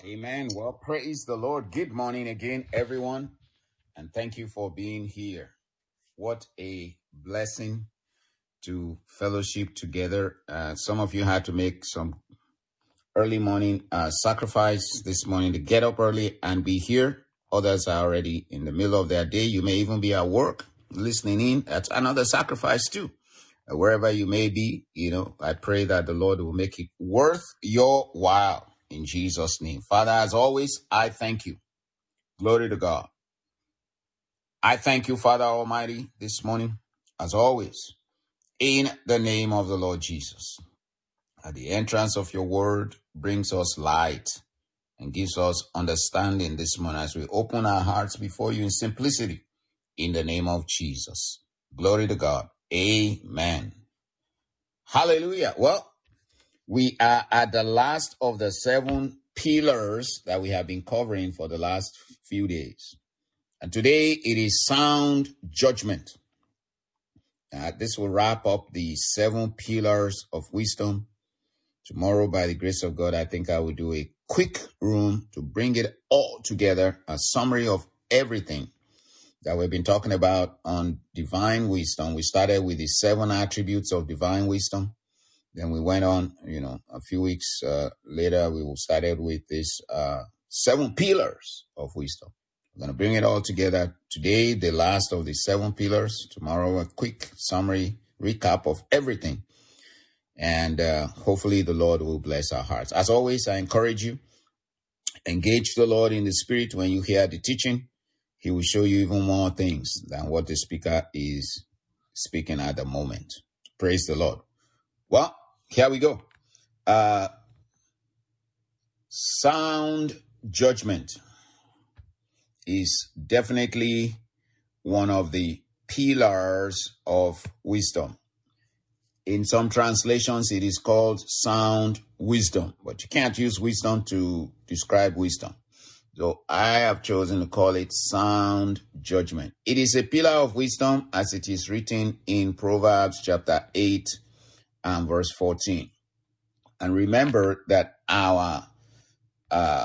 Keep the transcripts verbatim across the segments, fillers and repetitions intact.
Amen. Well, praise the Lord. Good morning again, everyone. And thank you for being here. What a blessing to fellowship together. Uh, some of you had to make some early morning uh, sacrifice this morning to get up early and be here. Others are already in the middle of their day. You may even be at work listening in. That's another sacrifice too. Uh, wherever you may be, you know, I pray that the Lord will make it worth your while in Jesus' name. Father, as always, I thank you. Glory to God. I thank you, Father Almighty, this morning, as always, in the name of the Lord Jesus. At the entrance of your word brings us light and gives us understanding this morning as we open our hearts before you in simplicity, in the name of Jesus. Glory to God. Amen. Hallelujah. Well, we are at the last of the seven pillars that we have been covering for the last few days. And today it is sound judgment. Uh, this will wrap up the seven pillars of wisdom. Tomorrow, by the grace of God, I think I will do a quick room to bring it all together, a summary of everything that we've been talking about on divine wisdom. We started with the seven attributes of divine wisdom. Then we went on, you know, a few weeks uh, later, we started with this uh, seven pillars of wisdom. We're going to bring it all together today, the last of the seven pillars. Tomorrow, a quick summary, recap of everything. And uh, hopefully the Lord will bless our hearts. As always, I encourage you, engage the Lord in the spirit. When you hear the teaching, he will show you even more things than what the speaker is speaking at the moment. Praise the Lord. Well, here we go. Uh, sound judgment is definitely one of the pillars of wisdom. In some translations, it is called sound wisdom, but you can't use wisdom to describe wisdom. So I have chosen to call it sound judgment. It is a pillar of wisdom as it is written in Proverbs chapter eight and verse fourteen. And remember that our, uh,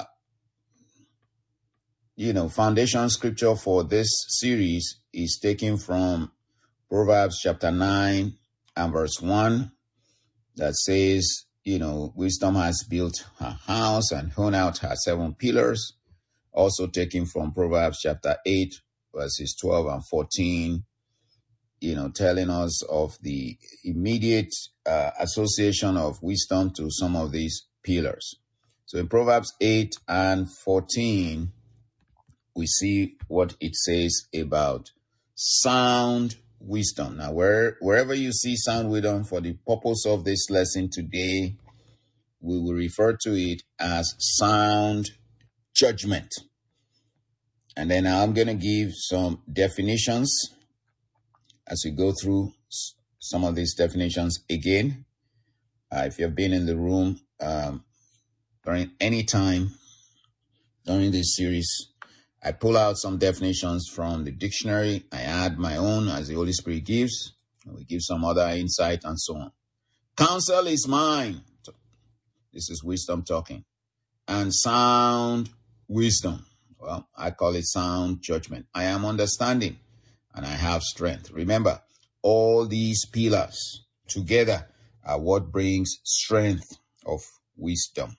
you know, foundation scripture for this series is taken from Proverbs chapter nine and verse one that says, you know, wisdom has built her house and hewn out her seven pillars. Also taken from Proverbs chapter eight, verses twelve and fourteen, you know, telling us of the immediate uh, association of wisdom to some of these pillars. So in Proverbs eight and fourteen, we see what it says about sound wisdom. Now, where, wherever you see sound wisdom, for the purpose of this lesson today, we will refer to it as sound judgment. And then I'm going to give some definitions as we go through some of these definitions again. Uh, if you've been in the room um, during any time during this series, I pull out some definitions from the dictionary. I add my own as the Holy Spirit gives. And we give some other insight and so on. Counsel is mine. This is wisdom talking. And sound wisdom. Well, I call it sound judgment. I am understanding and I have strength. Remember, all these pillars together are what brings strength of wisdom.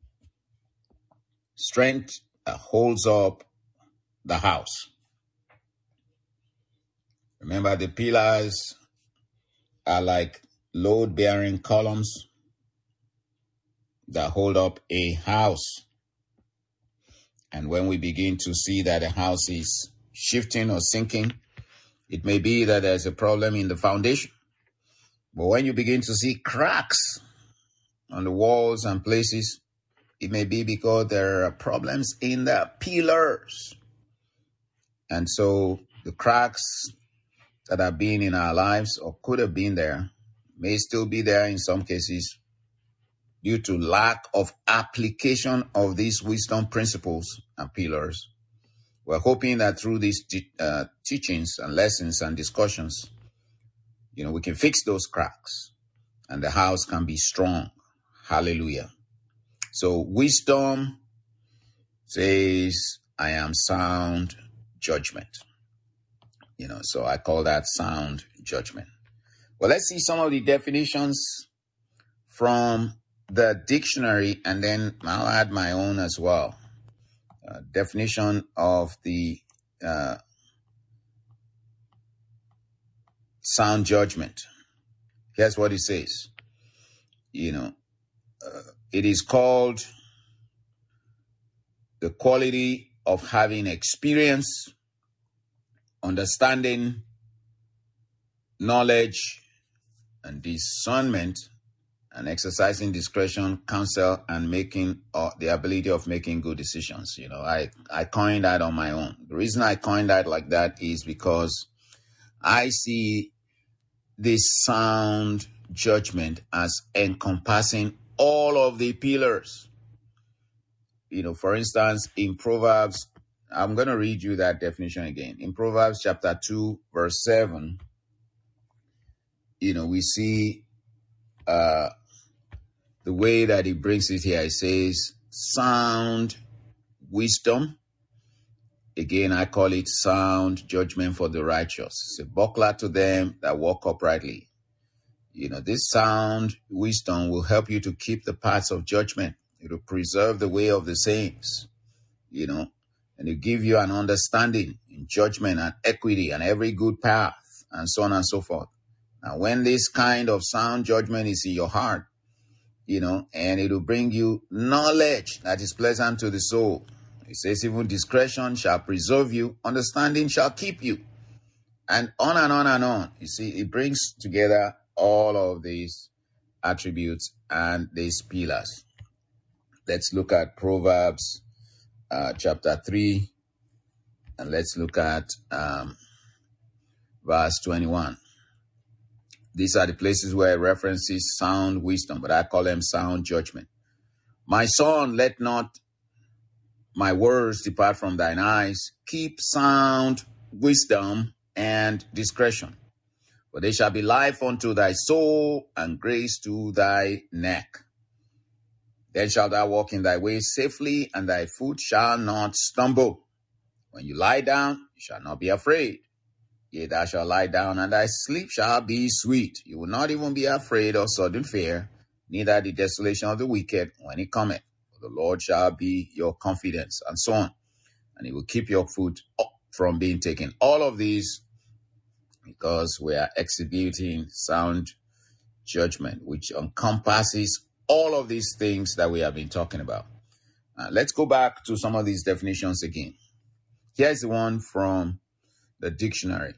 Strength uh, holds up the house. Remember, the pillars are like load-bearing columns that hold up a house. And when we begin to see that a house is shifting or sinking, it may be that there's a problem in the foundation. But when you begin to see cracks on the walls and places, it may be because there are problems in the pillars. And so the cracks that have been in our lives or could have been there may still be there in some cases due to lack of application of these wisdom principles and pillars. We're hoping that through these uh, teachings and lessons and discussions, you know, we can fix those cracks and the house can be strong. Hallelujah. So wisdom says, I am sound judgment. You know, so I call that sound judgment. Well, let's see some of the definitions from the dictionary, and then I'll add my own as well. Uh, definition of the uh, sound judgment. Here's what it says. You know, uh, it is called the quality of having experience, understanding, knowledge, and discernment, and exercising discretion, counsel, and making uh, the ability of making good decisions. You know, I, I coined that on my own. The reason I coined that like that is because I see this sound judgment as encompassing all of the pillars. You know, for instance, in Proverbs, I'm going to read you that definition again. In Proverbs chapter two, verse seven, you know, we see uh, the way that he brings it here. It says, sound wisdom. Again, I call it sound judgment for the righteous. It's a buckler to them that walk uprightly. You know, this sound wisdom will help you to keep the paths of judgment. It will preserve the way of the saints, you know, and it give you an understanding in judgment and equity and every good path and so on and so forth. Now, when this kind of sound judgment is in your heart, you know, and it will bring you knowledge that is pleasant to the soul. It says, even discretion shall preserve you, understanding shall keep you, and on and on and on. You see, it brings together all of these attributes and these pillars. Let's look at Proverbs uh, chapter three, and let's look at um, verse twenty-one. These are the places where it references sound wisdom, but I call them sound judgment. My son, let not my words depart from thine eyes. Keep sound wisdom and discretion, for they shall be life unto thy soul and grace to thy neck. Then shalt thou walk in thy ways safely, and thy foot shall not stumble. When you lie down, you shall not be afraid. Yea, thou shalt lie down, and thy sleep shall be sweet. You will not even be afraid of sudden fear, neither the desolation of the wicked when it cometh. For the Lord shall be your confidence, and so on. And he will keep your foot from being taken. All of these because we are exhibiting sound judgment, which encompasses all of these things that we have been talking about. Uh, let's go back to some of these definitions again. Here's the one from the dictionary.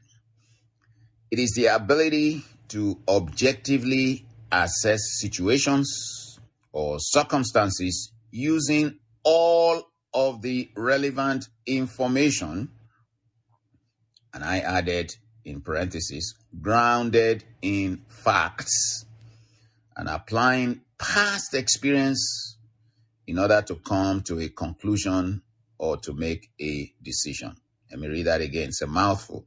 It is the ability to objectively assess situations or circumstances using all of the relevant information, and I added in parentheses, grounded in facts, and applying past experience in order to come to a conclusion or to make a decision. Let me read that again. It's a mouthful.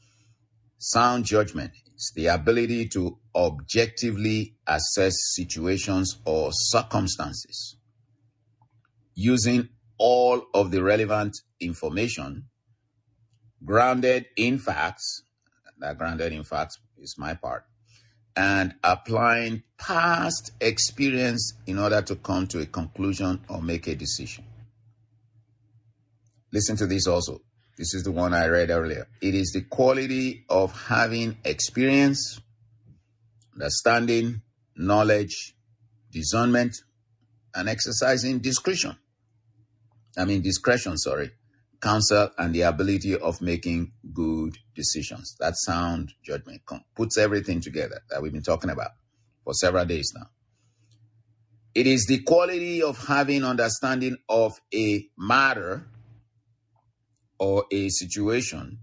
Sound judgment is the ability to objectively assess situations or circumstances using all of the relevant information grounded in facts. That grounded in facts is my part. And applying past experience in order to come to a conclusion or make a decision. Listen to this also. This is the one I read earlier. It is the quality of having experience, understanding, knowledge, discernment, and exercising discretion. I mean discretion, sorry. Counsel and the ability of making good decisions. That sound judgment puts everything together that we've been talking about for several days now. It is the quality of having understanding of a matter or a situation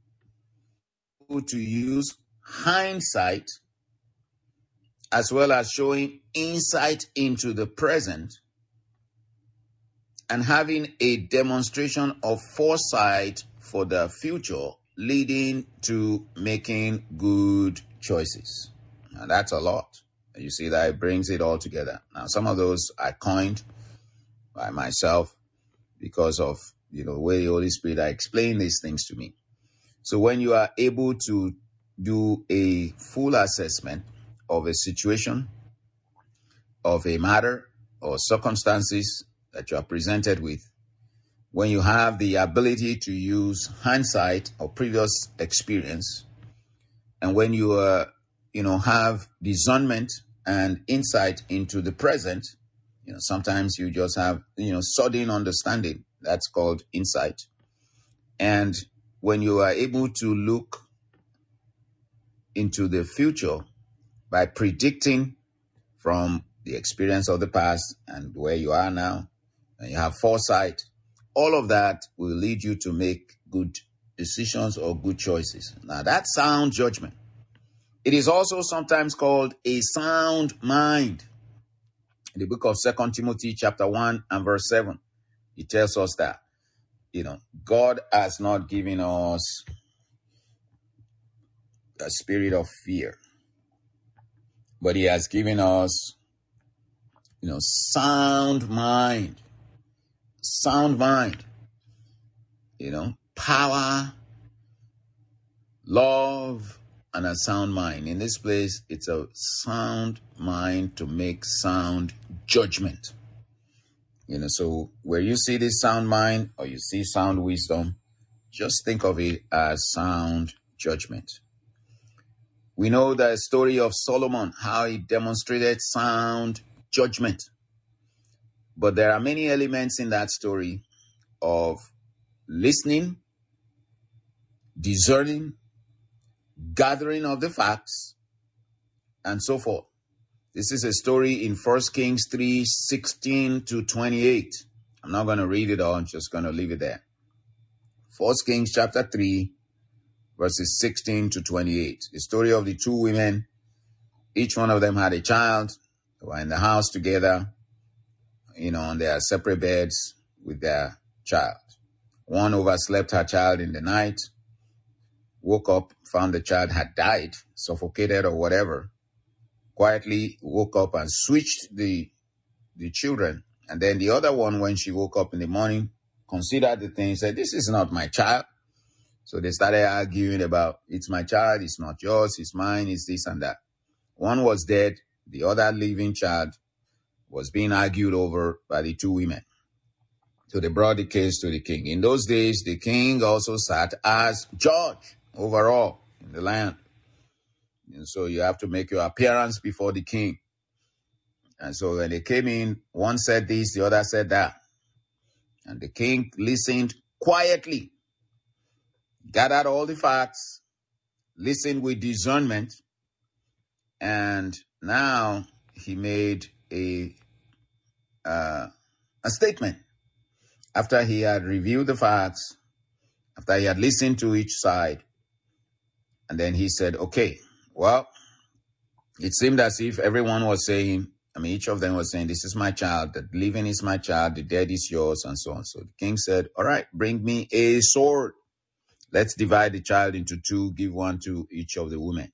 to use hindsight as well as showing insight into the present and having a demonstration of foresight for the future, leading to making good choices. Now, that's a lot. You see that it brings it all together. Now, some of those I coined by myself because of, you know, the way the Holy Spirit are explaining these things to me. So when you are able to do a full assessment of a situation, of a matter or circumstances that you are presented with, when you have the ability to use hindsight or previous experience, and when you uh, you know, have discernment and insight into the present, you know, sometimes you just have, you know, sudden understanding. That's called insight. And when you are able to look into the future by predicting from the experience of the past and where you are now, and you have foresight, all of that will lead you to make good decisions or good choices. Now, that's sound judgment. It is also sometimes called a sound mind. In the book of Second Timothy chapter one and verse seven, it tells us that, you know, God has not given us a spirit of fear, but he has given us, you know, sound mind. Sound mind. You know, power, love, and a sound mind. In this place, it's a sound mind to make sound judgment. You know, so where you see this sound mind or you see sound wisdom, just think of it as sound judgment. We know the story of Solomon, how he demonstrated sound judgment. But there are many elements in that story of listening, discerning, gathering of the facts, and so forth. This is a story in First Kings three, sixteen to twenty-eight. I'm not going to read it all. I'm just going to leave it there. First Kings chapter three, verses sixteen to twenty-eight. The story of the two women. Each one of them had a child. They were in the house together, you know, on their separate beds with their child. One overslept her child in the night, woke up, found the child had died, suffocated or whatever. Quietly woke up and switched the the children. And then the other one, when she woke up in the morning, considered the thing, said, this is not my child. So they started arguing about, it's my child, it's not yours, it's mine, it's this and that. One was dead. The other living child was being argued over by the two women. So they brought the case to the king. In those days, the king also sat as judge overall in the land. And so you have to make your appearance before the king. And so when they came in, one said this, the other said that. And the king listened quietly, gathered all the facts, listened with discernment, and now he made a uh, a statement. After he had reviewed the facts, after he had listened to each side, and then he said, okay, well, it seemed as if everyone was saying, I mean, each of them was saying, this is my child, the living is my child, the dead is yours, and so on. So the king said, all right, bring me a sword. Let's divide the child into two, give one to each of the women.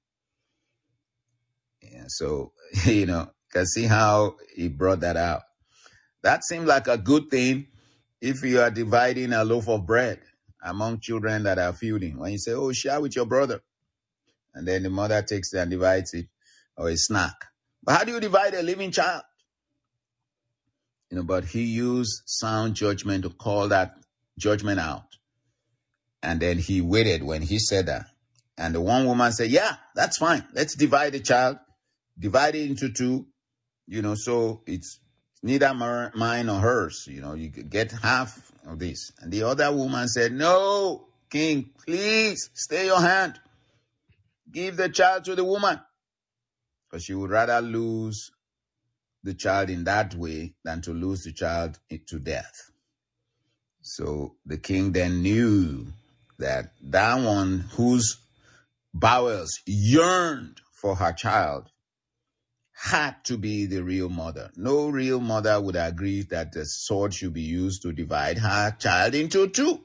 Yeah, so, you know, you can see how he brought that out. That seemed like a good thing if you are dividing a loaf of bread among children that are feuding. When you say, oh, share with your brother. And then the mother takes it and divides it, or a snack. But how do you divide a living child? You know, but he used sound judgment to call that judgment out. And then he waited when he said that. And the one woman said, yeah, that's fine. Let's divide the child, divide it into two, you know, so it's neither mine or hers. You know, you get half of this. And the other woman said, no, king, please stay your hand. Give the child to the woman. Because she would rather lose the child in that way than to lose the child to death. So the king then knew that that one whose bowels yearned for her child had to be the real mother. No real mother would agree that the sword should be used to divide her child into two.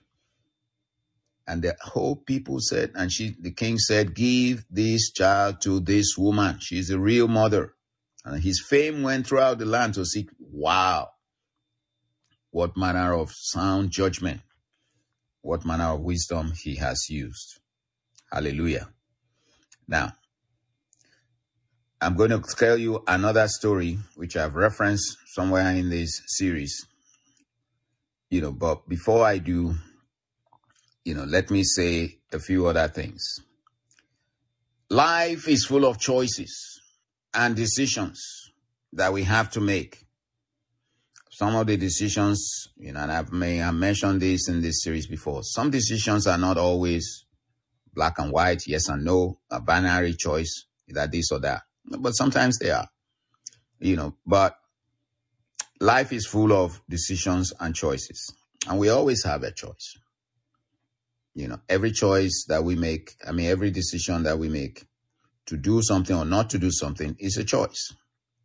And the whole people said, and she, the king said, give this child to this woman. She's the real mother. And his fame went throughout the land to see, wow, what manner of sound judgment, what manner of wisdom he has used. Hallelujah. Now, I'm going to tell you another story, which I've referenced somewhere in this series. You know, but before I do, you know, let me say a few other things. Life is full of choices and decisions that we have to make. Some of the decisions, you know, and I've may have mentioned this in this series before. Some decisions are not always black and white, yes and no, a binary choice, either this or that. But sometimes they are, you know, but life is full of decisions and choices. And we always have a choice. You know, every choice that we make, I mean, every decision that we make to do something or not to do something is a choice.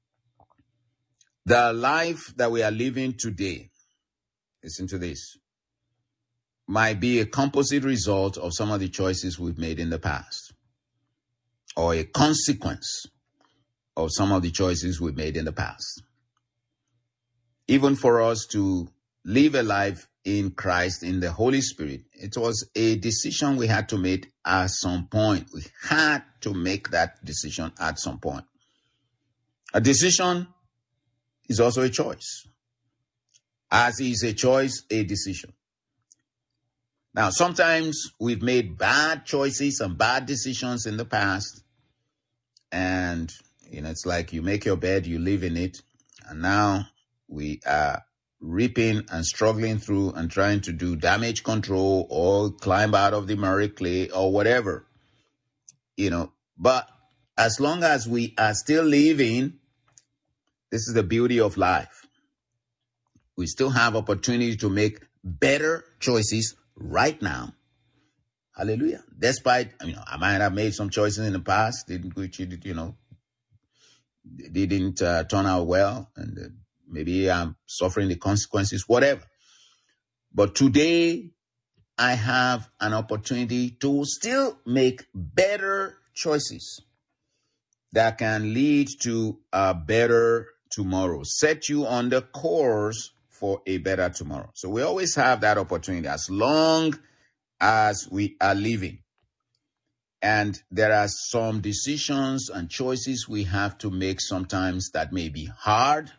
The life that we are living today, listen to this, might be a composite result of some of the choices we've made in the past, or a consequence of some of the choices we've made in the past. Even for us to live a life in Christ, in the Holy Spirit, it was a decision we had to make at some point. We had to make that decision at some point. A decision is also a choice, as is a choice a decision. Now, sometimes we've made bad choices and bad decisions in the past, and you know, it's like you make your bed, you live in it, and now we are reaping and struggling through and trying to do damage control or climb out of the murray clay or whatever, you know. But as long as we are still living, this is the beauty of life. We still have opportunity to make better choices right now. Hallelujah. Despite, you know, I might have made some choices in the past, didn't, which, you know, didn't uh, turn out well, and uh, maybe I'm suffering the consequences, whatever. But today, I have an opportunity to still make better choices that can lead to a better tomorrow, set you on the course for a better tomorrow. So we always have that opportunity as long as we are living. And there are some decisions and choices we have to make sometimes that may be hard,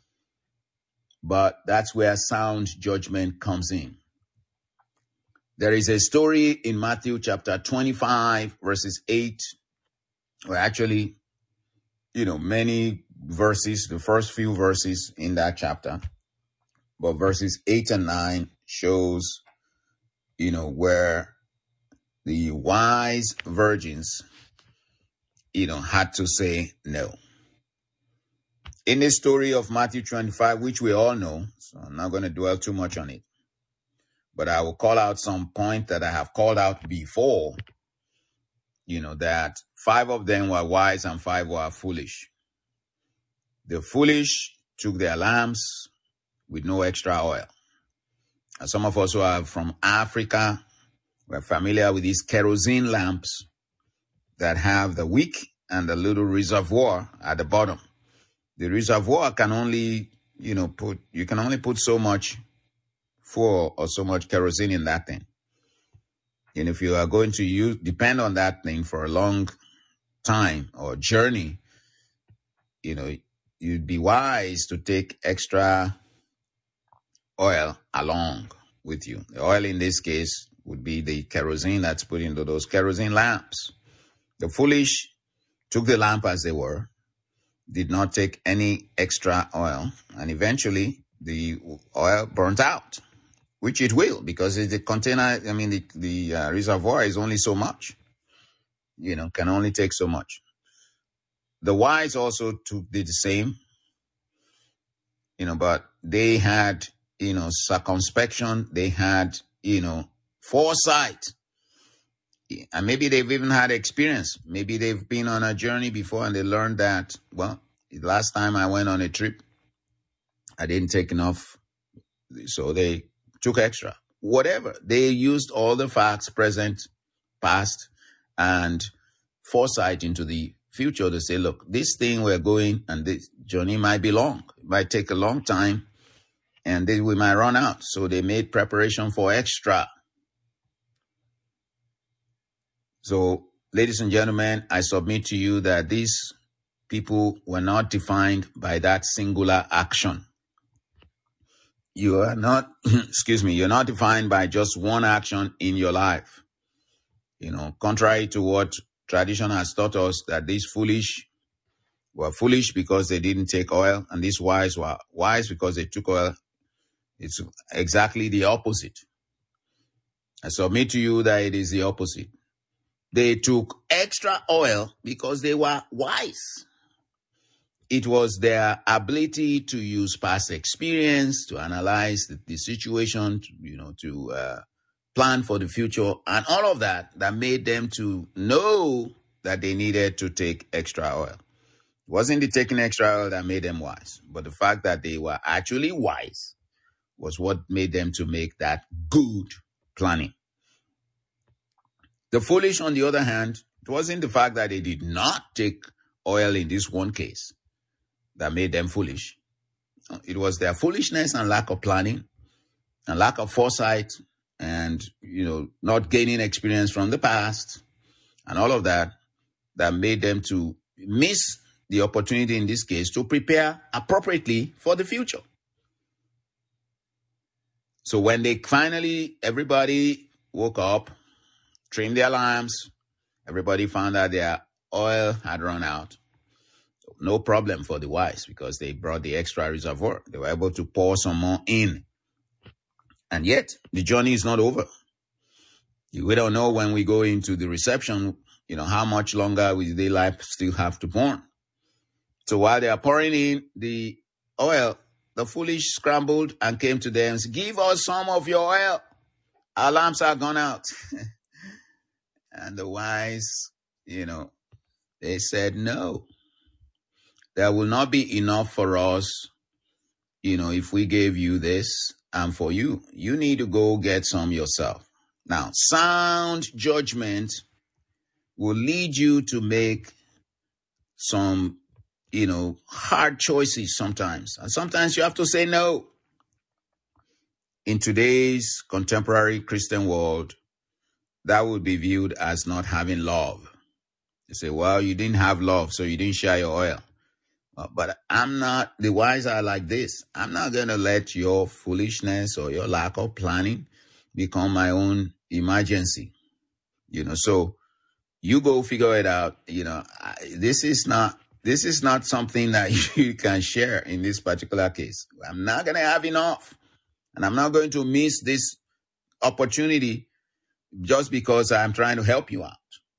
but that's where sound judgment comes in. There is a story in Matthew chapter twenty-five, verses eight, or actually, you know, many verses, the first few verses in that chapter, but verses eight and nine shows, you know, where the wise virgins, you know, had to say no. In the story of Matthew twenty-five, which we all know, so I'm not going to dwell too much on it, but I will call out some point that I have called out before, you know, that five of them were wise and five were foolish. The foolish took their lamps with no extra oil. And some of us who are from Africa, we're familiar with these kerosene lamps that have the wick and the little reservoir at the bottom. The reservoir can only, you know, put, you can only put so much fuel or so much kerosene in that thing. And if you are going to use, depend on that thing for a long time or journey, you know, you'd be wise to take extra oil along with you. The oil in this case would be the kerosene that's put into those kerosene lamps. The foolish took the lamp as they were, did not take any extra oil, and eventually the oil burnt out, which it will, because the container, I mean, the, the uh, reservoir is only so much, you know, can only take so much. The wise also took, did the same, you know, but they had, you know, circumspection, they had, you know, foresight. And maybe they've even had experience. Maybe they've been on a journey before and they learned that, well, last time I went on a trip, I didn't take enough, so they took extra. Whatever. They used all the facts, present, past, and foresight into the future to say, look, this thing we're going and this journey might be long. It might take a long time. and they, we might run out. So they made preparation for extra. So, ladies and gentlemen, I submit to you that these people were not defined by that singular action. You are not, excuse me, you're not defined by just one action in your life. You know, contrary to what tradition has taught us, that these foolish were foolish because they didn't take oil, and these wise were wise because they took oil. It's exactly the opposite. I submit to you that it is the opposite. They took extra oil because they were wise. It was their ability to use past experience, to analyze the, the situation, to, you know, to uh, plan for the future, and all of that that made them to know that they needed to take extra oil. It wasn't the taking extra oil that made them wise, but the fact that they were actually wise was what made them to make that good planning. The foolish, on the other hand, it wasn't the fact that they did not take oil in this one case that made them foolish. It was their foolishness and lack of planning and lack of foresight and, you know, not gaining experience from the past and all of that that made them to miss the opportunity in this case to prepare appropriately for the future. So when they finally, everybody woke up, trimmed their lamps, everybody found out their oil had run out. So no problem for the wise because they brought the extra reservoir. They were able to pour some more in. And yet, the journey is not over. We don't know when we go into the reception, you know, how much longer will the lamp still have to burn. So while they are pouring in the oil, the foolish scrambled and came to them and said, "Give us some of your oil. Our lamps are gone out." And the wise, you know, they said, "No, there will not be enough for us, you know, if we gave you this and for you. You need to go get some yourself." Now, sound judgment will lead you to make some, you know, hard choices sometimes. And sometimes you have to say no. In today's contemporary Christian world, that would be viewed as not having love. You say, well, you didn't have love, so you didn't share your oil. But I'm not, the wise are like this. I'm not going to let your foolishness or your lack of planning become my own emergency. You know, so you go figure it out. You know, I, this is not, this is not something that you can share in this particular case. I'm not going to have enough. And I'm not going to miss this opportunity just because I'm trying to help you out.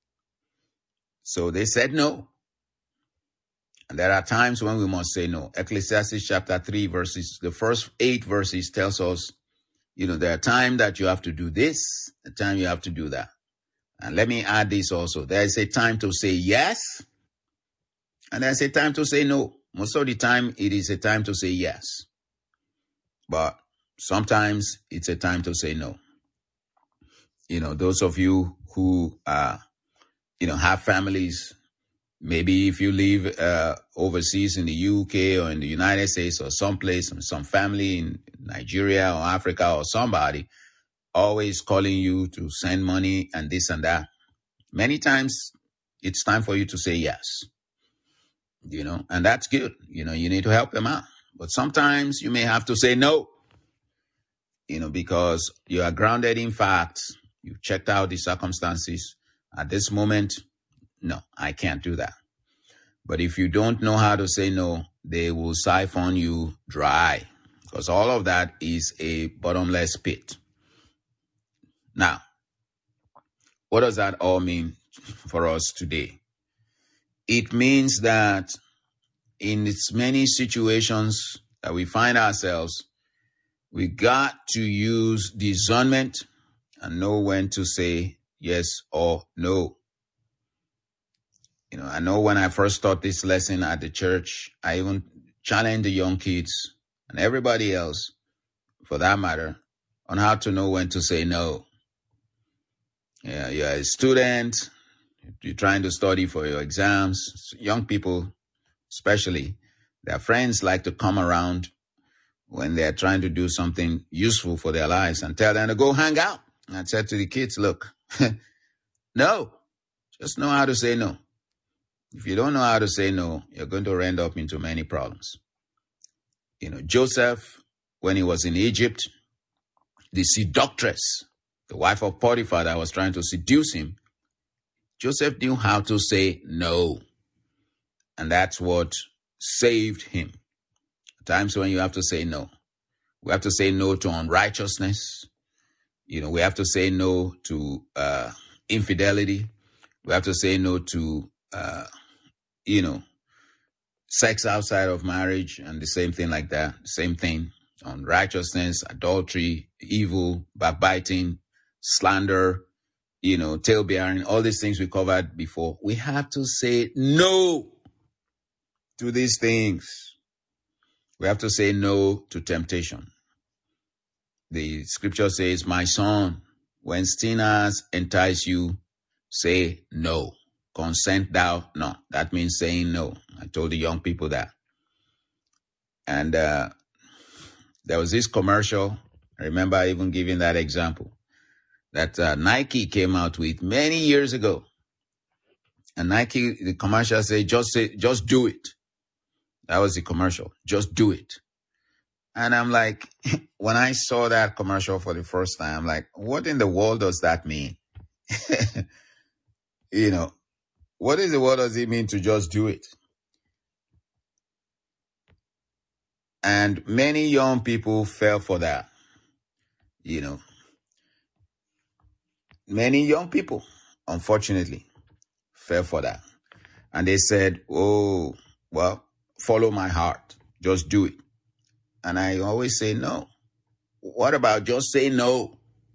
So they said no. And there are times when we must say no. Ecclesiastes chapter three verses, the first eight verses tells us, you know, there are times that you have to do this, a time you have to do that. And let me add this also. There is a time to say yes, and there's a time to say no. Most of the time, it is a time to say yes. But sometimes it's a time to say no. You know, those of you who, uh, you know, have families, maybe if you live uh, overseas in the U K or in the United States or someplace, some family in Nigeria or Africa or somebody always calling you to send money and this and that. Many times it's time for you to say yes, you know, and that's good. You know, you need to help them out. But sometimes you may have to say no, you know, because you are grounded in facts. You've checked out the circumstances. At this moment, no, I can't do that. But if you don't know how to say no, they will siphon you dry, because all of that is a bottomless pit. Now, what does that all mean for us today? It means that in its many situations that we find ourselves, we got to use discernment and know when to say yes or no. You know, I know when I first taught this lesson at the church, I even challenged the young kids and everybody else, for that matter, on how to know when to say no. Yeah, you're a student, you're trying to study for your exams. Young people, especially, their friends like to come around when they're trying to do something useful for their lives and tell them to go hang out. And I said to the kids, look, no, just know how to say no. If you don't know how to say no, you're going to end up into many problems. You know, Joseph, when he was in Egypt, the seductress, the wife of Potiphar that was trying to seduce him, Joseph knew how to say no. And that's what saved him. Times when you have to say no. We have to say no to unrighteousness. You know, we have to say no to uh, infidelity. We have to say no to, uh, you know, sex outside of marriage and the same thing like that. Same thing. Unrighteousness, adultery, evil, backbiting, slander, you know, tail bearing, all these things we covered before. We have to say no to these things. We have to say no to temptation. The scripture says, my son, when sinners entice you, say no. Consent thou not. That means saying no. I told the young people that. And uh, there was this commercial. I remember even giving that example that uh, Nike came out with many years ago. And Nike, the commercial said, just say, just do it. That was the commercial. Just do it. And I'm like, when I saw that commercial for the first time, I'm like, what in the world does that mean? You know, what is the what does it mean to just do it? And many young people fell for that. You know, many young people, unfortunately, fell for that. And they said, oh, well, follow my heart. Just do it. And I always say no. What about just say no?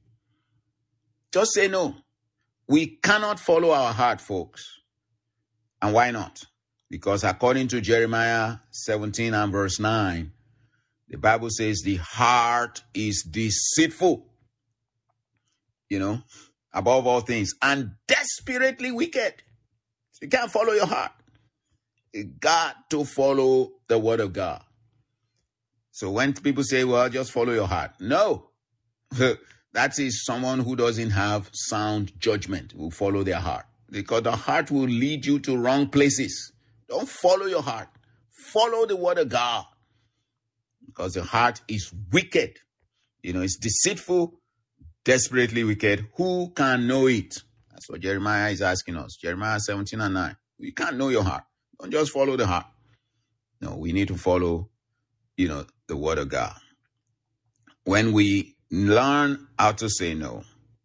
Just say no. We cannot follow our heart, folks. And why not? Because according to Jeremiah seventeen and verse nine, the Bible says the heart is deceitful, you know, above all things, and desperately wicked. So you can't follow your heart. You got to follow the word of God. So when people say, well, just follow your heart. No, that is someone who doesn't have sound judgment, will follow their heart. Because the heart will lead you to wrong places. Don't follow your heart. Follow the word of God. Because the heart is wicked. You know, it's deceitful, desperately wicked. Who can know it? That's what Jeremiah is asking us. Jeremiah seventeen and nine. You can't know your heart. Don't just follow the heart. No, we need to follow, you know, the word of God. When we learn how to say no,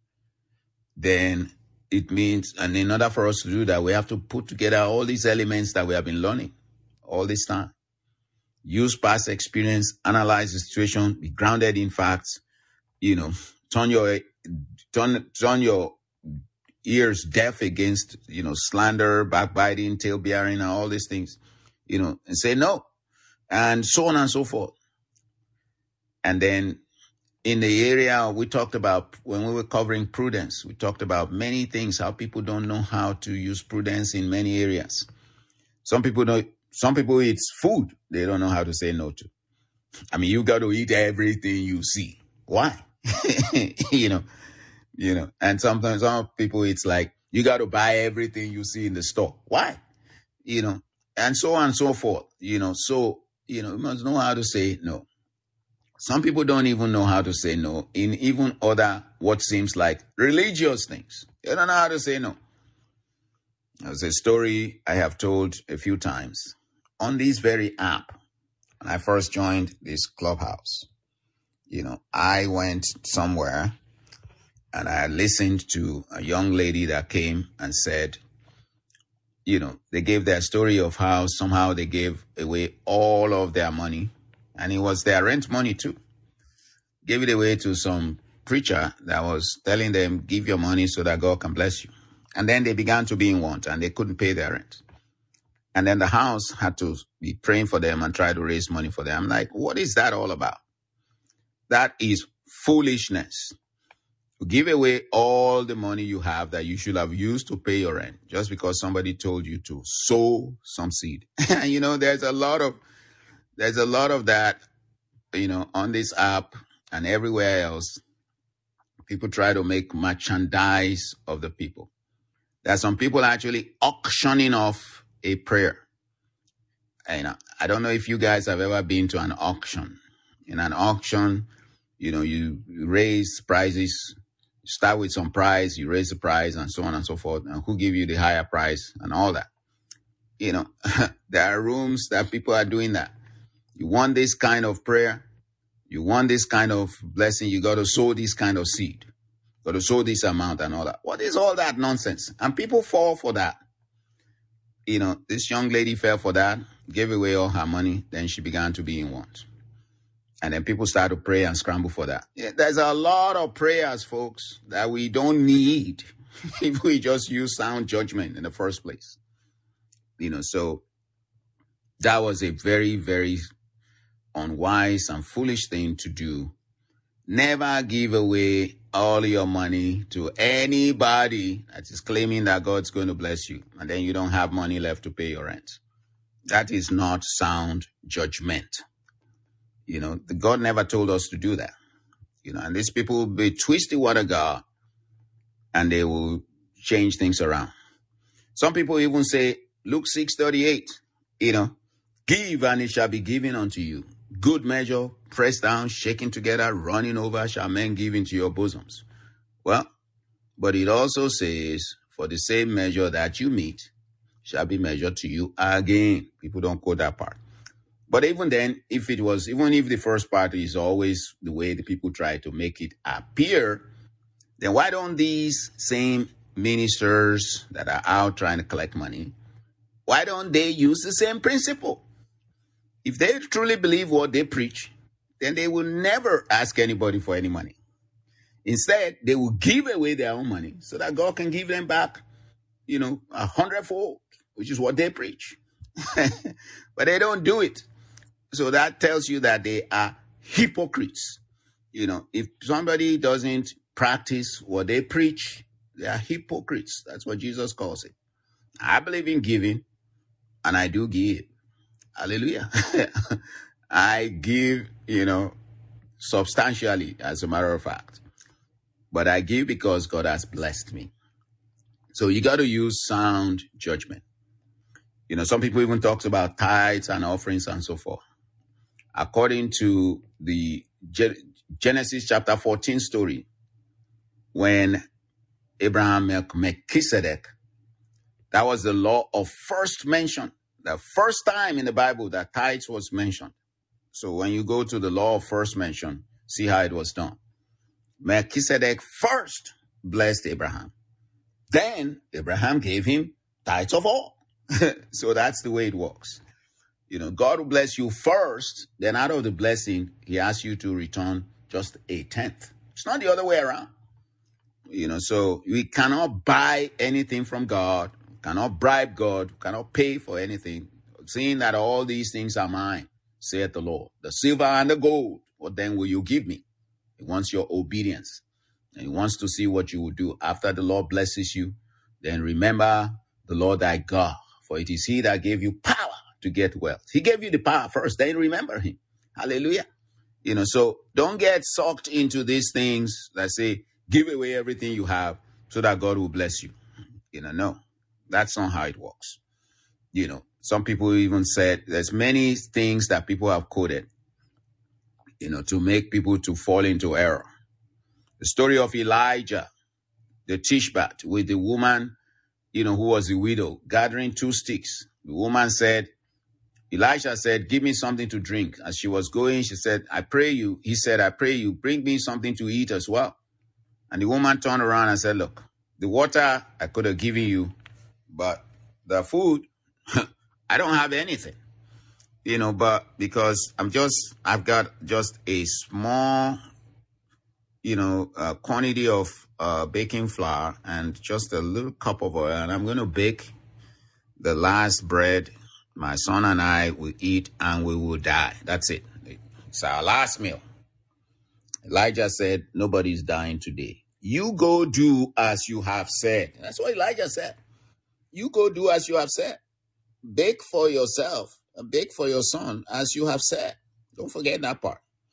then it means, and in order for us to do that, we have to put together all these elements that we have been learning all this time. Use past experience, analyze the situation, be grounded in facts, you know, turn your, turn, turn your ears deaf against, you know, slander, backbiting, tail bearing, and all these things, you know, and say no, and so on and so forth. And then in the area we talked about, when we were covering prudence, we talked about many things, how people don't know how to use prudence in many areas. Some people don't, some people eat food they don't know how to say no to. I mean, you got to eat everything you see. Why? you know, you know, and sometimes some people, it's like, you got to buy everything you see in the store. Why? You know, and so on and so forth, you know, so, you know, you must know how to say no. Some people don't even know how to say no in even other, what seems like religious things. They don't know how to say no. There's a story I have told a few times on this very app. When I first joined this clubhouse, you know, I went somewhere and I listened to a young lady that came and said, you know, they gave their story of how somehow they gave away all of their money. And it was their rent money too. Gave it away to some preacher that was telling them, give your money so that God can bless you. And then they began to be in want and they couldn't pay their rent. And then the house had to be praying for them and try to raise money for them. I'm like, what is that all about? That is foolishness. You give away all the money you have that you should have used to pay your rent just because somebody told you to sow some seed. And you know, there's a lot of, there's a lot of that you know, on this app and everywhere else, people try to make merchandise of the people. There are some people actually auctioning off a prayer. And I don't know if you guys have ever been to an auction. In an auction, you know, you raise prices, you start with some price, you raise the price, and so on and so forth, and who give you the higher price and all that. You know, there are rooms that people are doing that. You want this kind of prayer, you want this kind of blessing, you got to sow this kind of seed, you got to sow this amount and all that. What is all that nonsense? And people fall for that. You know, this young lady fell for that, gave away all her money, then she began to be in want. And then people start to pray and scramble for that. Yeah, there's a lot of prayers, folks, that we don't need if we just use sound judgment in the first place. You know, so that was a very, very unwise and foolish thing to do. Never give away all your money to anybody that is claiming that God's going to bless you, and then you don't have money left to pay your rent. That is not sound judgment. You know, the God never told us to do that. You know, and these people will be twist the word of God and they will change things around. Some people even say, Luke six thirty-eight, you know, give and it shall be given unto you. Good measure, pressed down, shaken together, running over, shall men give into your bosoms. Well, but it also says, for the same measure that you meet shall be measured to you again. People don't quote that part. But even then, if it was, even if the first part is always the way the people try to make it appear, then why don't these same ministers that are out trying to collect money, why don't they use the same principle? If they truly believe what they preach, then they will never ask anybody for any money. Instead, they will give away their own money so that God can give them back, you know, a hundredfold, which is what they preach. But they don't do it. So that tells you that they are hypocrites. You know, if somebody doesn't practice what they preach, they are hypocrites. That's what Jesus calls it. I believe in giving, and I do give. Hallelujah. I give, you know, substantially, as a matter of fact. But I give because God has blessed me. So you got to use sound judgment. You know, some people even talk about tithes and offerings and so forth. According to the Genesis chapter fourteen story, when Abraham met Melchizedek, that was the law of first mention. The first time in the Bible that tithes was mentioned. So when you go to the law of first mention, see how it was done. Melchizedek first blessed Abraham. Then Abraham gave him tithes of all. So that's the way it works. You know, God will bless you first, then out of the blessing, he asks you to return just a tenth. It's not the other way around. You know, so we cannot buy anything from God, cannot bribe God, cannot pay for anything, seeing that all these things are mine, saith the Lord. The silver and the gold, what then will you give me? He wants your obedience. And he wants to see what you will do. After the Lord blesses you, then remember the Lord thy God, for it is he that gave you power to get wealth. He gave you the power first, then remember him. Hallelujah. You know, so don't get sucked into these things that say, give away everything you have so that God will bless you. You know, no, that's not how it works. You know, some people even said there's many things that people have quoted, you know, to make people to fall into error. The story of Elijah, the Tishbat, with the woman, you know, who was a widow, gathering two sticks. The woman said, Elijah said, give me something to drink. As she was going, she said, I pray you. He said, I pray you, bring me something to eat as well. And the woman turned around and said, look, the water I could have given you, but the food, I don't have anything. You know, but because I'm just, I've got just a small, you know, uh, quantity of uh, baking flour and just a little cup of oil. And I'm going to bake the last bread my son and I will eat and we will die. That's it. It's our last meal. Elijah said, nobody's dying today. You go do as you have said. That's what Elijah said. You go do as you have said. Bake for yourself and bake for your son as you have said. Don't forget that part.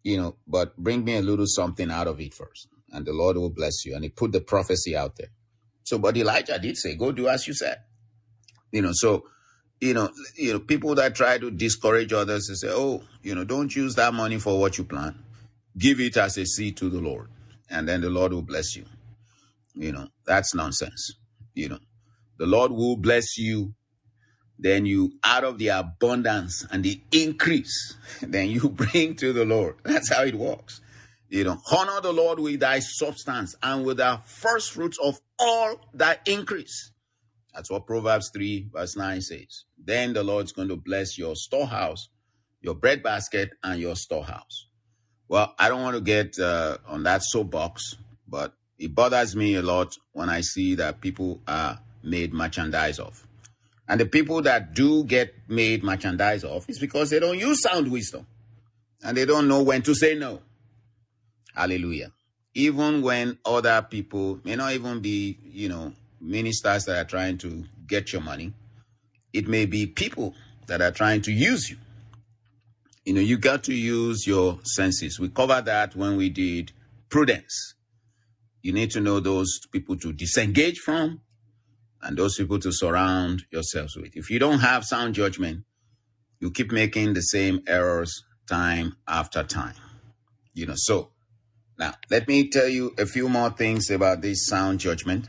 you know, but bring me a little something out of it first, and the Lord will bless you. And he put the prophecy out there. So, but Elijah did say, go do as you said. You know, so, you know, you know, people that try to discourage others to say, oh, you know, don't use that money for what you plan. Give it as a seed to the Lord, and then the Lord will bless you. You know, that's nonsense. You know, the Lord will bless you. Then you, out of the abundance and the increase, then you bring to the Lord. That's how it works. You know, honor the Lord with thy substance and with the first fruits of all thy increase. That's what Proverbs three verse nine says. Then the Lord's going to bless your storehouse, your breadbasket, and your storehouse. Well, I don't want to get uh, on that soapbox, but it bothers me a lot when I see that people are made merchandise of. And the people that do get made merchandise of is because they don't use sound wisdom. And they don't know when to say no. Hallelujah. Even when other people may not even be, you know, ministers that are trying to get your money. It may be people that are trying to use you. You know, you got to use your senses. We covered that when we did prudence. You need to know those people to disengage from and those people to surround yourselves with. If you don't have sound judgment, you keep making the same errors time after time. You know, so now let me tell you a few more things about this sound judgment.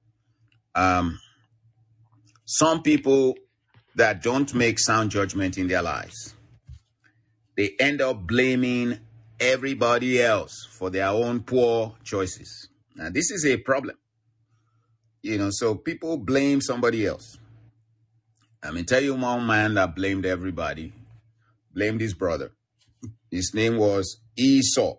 Um, some people that don't make sound judgment in their lives, they end up blaming everybody else for their own poor choices. Now, this is a problem. You know, so people blame somebody else. I mean, tell you one man that blamed everybody, blamed his brother. His name was Esau.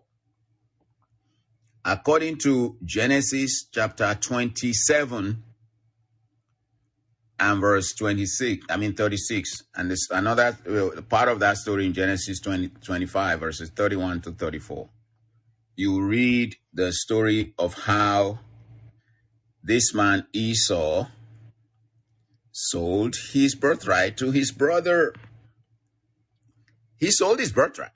According to Genesis chapter twenty-seven and verse twenty-six, I mean thirty-six, and this another well, part of that story in Genesis twenty, twenty-five, verses thirty-one to thirty-four. You read the story of how this man Esau sold his birthright to his brother. He sold his birthright.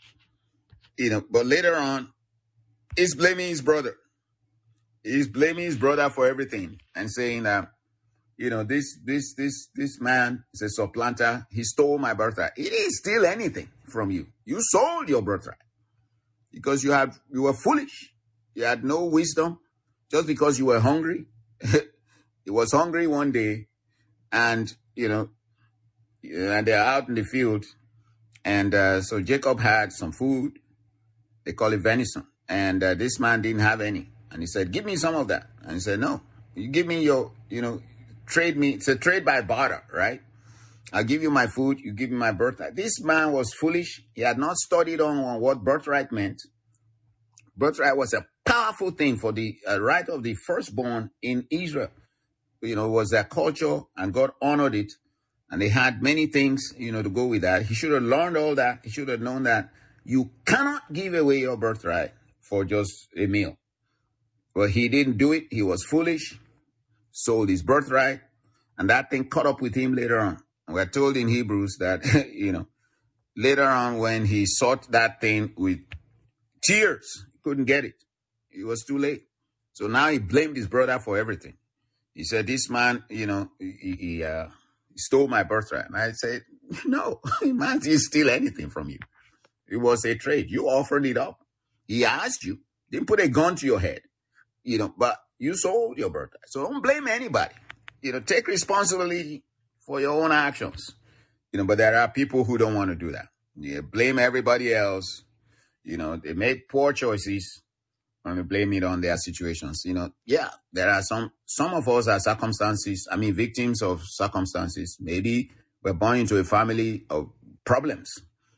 You know, but later on, he's blaming his brother. He's blaming his brother for everything and saying that, you know, this this this this man is a supplanter. He stole my birthright. He didn't steal anything from you. You sold your birthright because you had you were foolish. You had no wisdom. Just because you were hungry. He was hungry one day, and you know, and they're out in the field, and uh, so Jacob had some food. They call it venison, and uh, this man didn't have any, and he said, "Give me some of that." And he said, "No, you give me your, you know, trade me. It's a trade by barter, right? I'll give you my food. You give me my birthright." This man was foolish. He had not studied on, on what birthright meant. Birthright was a powerful thing for the uh, right of the firstborn in Israel. You know, it was their culture, and God honored it. And they had many things, you know, to go with that. He should have learned all that. He should have known that you cannot give away your birthright for just a meal. But he didn't do it. He was foolish, sold his birthright, and that thing caught up with him later on. And we're told in Hebrews that, you know, later on when he sought that thing with tears, he couldn't get it. It was too late. So now he blamed his brother for everything. He said, this man, you know, he, he uh, stole my birthright. And I said, no, man didn't steal anything from you. It was a trade. You offered it up. He asked you, didn't put a gun to your head, you know, but you sold your birthright. So don't blame anybody. You know, take responsibility for your own actions. You know, but there are people who don't want to do that. You blame everybody else. You know, they make poor choices and we blame it on their situations. You know, yeah, there are some, some of us are circumstances, I mean, victims of circumstances. Maybe we're born into a family of problems.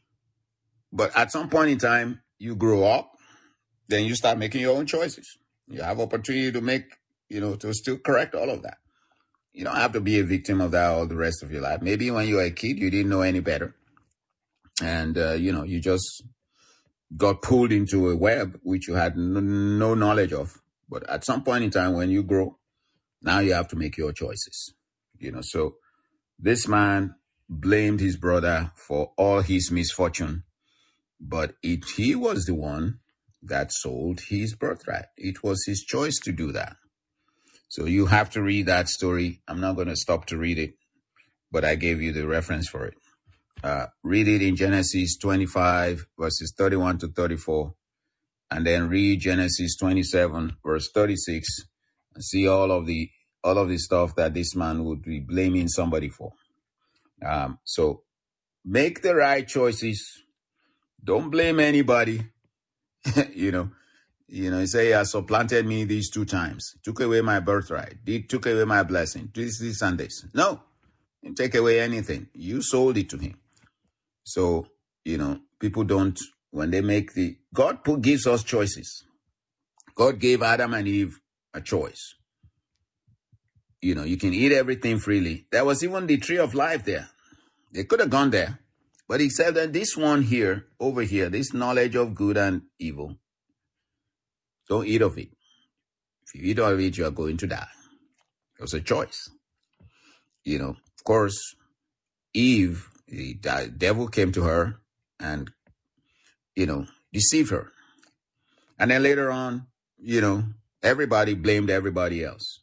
But at some point in time, you grow up, then you start making your own choices. You have opportunity to make, you know, to still correct all of that. You don't have to be a victim of that all the rest of your life. Maybe when you were a kid, you didn't know any better. And, uh, you know, you just got pulled into a web which you had no, no knowledge of. But at some point in time, when you grow, now you have to make your choices. You know, so this man blamed his brother for all his misfortune But it, he was the one that sold his birthright. It was his choice to do that. So you have to read that story. I'm not going to stop to read it, but I gave you the reference for it. Uh, read it in Genesis twenty-five, verses thirty-one to thirty-four, and then read Genesis twenty-seven, verse thirty-six, and see all of the all of the stuff that this man would be blaming somebody for. Um, so make the right choices. Don't blame anybody. you know, you know, say, "He has supplanted me these two times, took away my birthright, he took away my blessing, this, this, and this." No, didn't take away anything. You sold it to him. So, you know, people don't, when they make the, God put, gives us choices. God gave Adam and Eve a choice. You know, you can eat everything freely. There was even the tree of life there. They could have gone there. But he said that this one here, over here, this knowledge of good and evil, don't eat of it. If you eat of it, you are going to die. It was a choice. You know, of course, Eve, the devil came to her and, you know, deceived her. And then later on, you know, everybody blamed everybody else.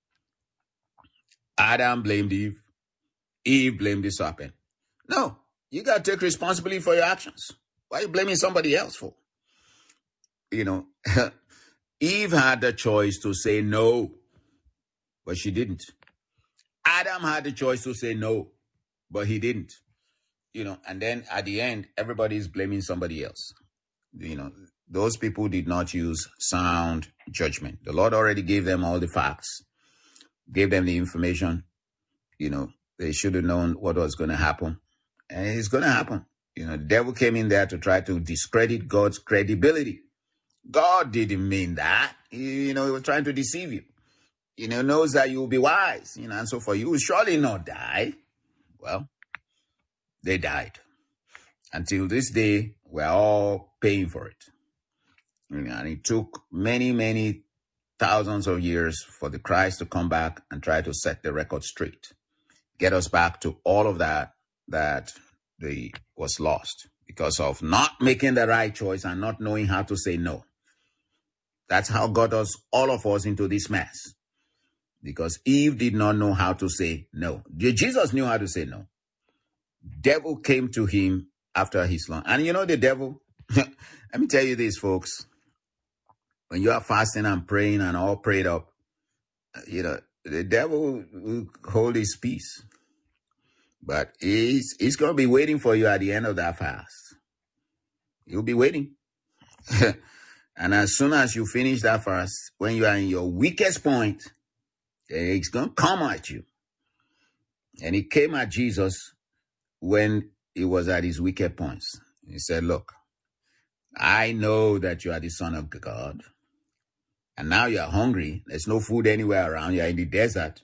Adam blamed Eve. Eve blamed the serpent. No, you got to take responsibility for your actions. Why are you blaming somebody else for? You know, Eve had the choice to say no, but she didn't. Adam had the choice to say no, but he didn't. You know, and then at the end, everybody is blaming somebody else. You know, those people did not use sound judgment. The Lord already gave them all the facts, gave them the information. You know, they should have known what was going to happen. And it's going to happen. You know, the devil came in there to try to discredit God's credibility. God didn't mean that. You know, he was trying to deceive you. You know, knows that you will be wise. You know, and so for you will surely not die. Well, they died. Until this day, we're all paying for it. And it took many, many thousands of years for the Christ to come back and try to set the record straight. Get us back to all of that that the, was lost because of not making the right choice and not knowing how to say no. That's how God got us, all of us, into this mess. Because Eve did not know how to say no. Jesus knew how to say no. Devil came to him after his long. And you know the devil, let me tell you this, folks. When you are fasting and praying and all prayed up, you know, the devil will hold his peace. But he's, he's going to be waiting for you at the end of that fast. He'll be waiting. And as soon as you finish that fast, when you are in your weakest point, he's going to come at you. And he came at Jesus when he was at his weakest points. He said, look, I know that you are the Son of God. And now you are hungry. There's no food anywhere around. You are in the desert.